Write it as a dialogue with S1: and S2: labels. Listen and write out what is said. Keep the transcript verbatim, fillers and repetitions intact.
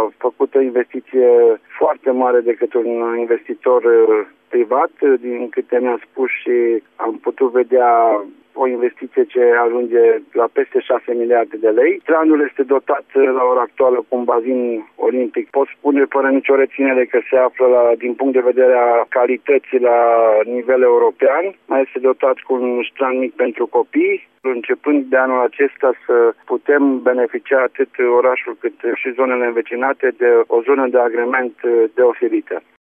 S1: făcut o investiție foarte mare de către un investitor privat, din câte mi-a spus, și am putut vedea o investiție ce ajunge la peste șase miliarde de lei. Tranul este dotat la ora actuală cu un bazin olimpic. Pot spune fără nicio reținere că se află la, din punct de vedere a calității la nivel european. Mai este dotat cu un strand mic pentru copii. Începând de anul acesta să putem beneficia atât orașul cât și zonele învecinate de o zonă de agrement deosebită.